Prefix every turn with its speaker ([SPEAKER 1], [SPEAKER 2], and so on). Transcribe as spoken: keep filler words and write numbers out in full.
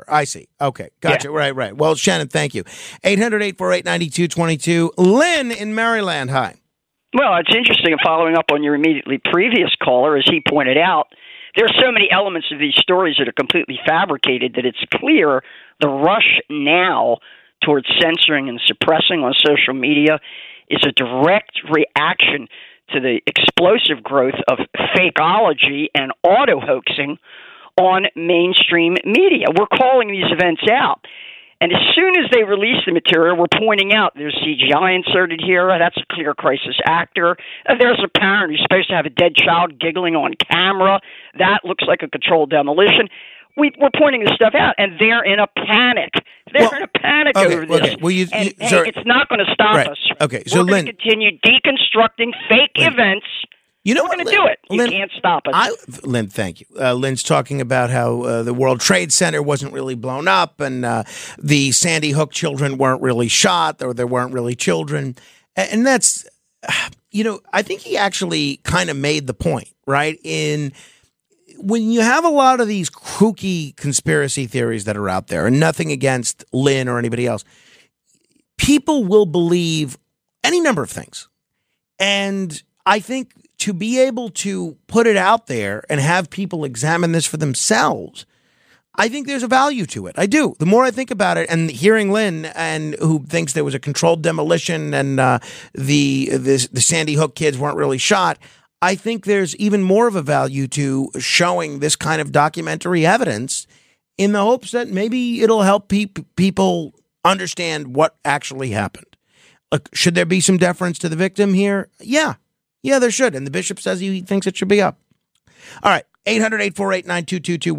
[SPEAKER 1] I see. Okay. Gotcha. Yeah. Right, right. Well, Shannon, thank you. eight hundred, eight four eight, nine two two two. Lynn in Maryland. Hi.
[SPEAKER 2] Well, it's interesting, following up on your immediately previous caller, as he pointed out, there are so many elements of these stories that are completely fabricated that it's clear the rush now towards censoring and suppressing on social media is a direct reaction to the explosive growth of fakeology and auto-hoaxing on mainstream media. We're calling these events out. And as soon as they release the material, we're pointing out there's C G I inserted here. That's a clear crisis actor. There's a parent who's supposed to have a dead child giggling on camera. That looks like a controlled demolition. We, we're pointing this stuff out, and they're in a panic. They're well, in a panic
[SPEAKER 1] okay,
[SPEAKER 2] over this.
[SPEAKER 1] Okay. Well, you,
[SPEAKER 2] and,
[SPEAKER 1] you,
[SPEAKER 2] and
[SPEAKER 1] sorry.
[SPEAKER 2] It's not going to stop
[SPEAKER 1] right.
[SPEAKER 2] us.
[SPEAKER 1] Okay, so
[SPEAKER 2] we're going to continue deconstructing fake Lynn. events.
[SPEAKER 1] You know
[SPEAKER 2] We're
[SPEAKER 1] what,
[SPEAKER 2] going to do it. You
[SPEAKER 1] Lynn,
[SPEAKER 2] can't stop us.
[SPEAKER 1] I, Lynn, thank you. Uh, Lynn's talking about how uh, the World Trade Center wasn't really blown up and uh, the Sandy Hook children weren't really shot, or there weren't really children. And that's, you know, I think he actually kind of made the point, right? In when you have a lot of these kooky conspiracy theories that are out there, and nothing against Lynn or anybody else, people will believe any number of things. And I think to be able to put it out there and have people examine this for themselves, I think there's a value to it. I do. The more I think about it, and hearing Lynn, and who thinks there was a controlled demolition and uh, the, the the Sandy Hook kids weren't really shot, I think there's even more of a value to showing this kind of documentary evidence in the hopes that maybe it'll help pe- people understand what actually happened. Look, should there be some deference to the victim here? Yeah. Yeah, there should. And the bishop says he thinks it should be up. All right. eight hundred, eight four eight, nine two two two.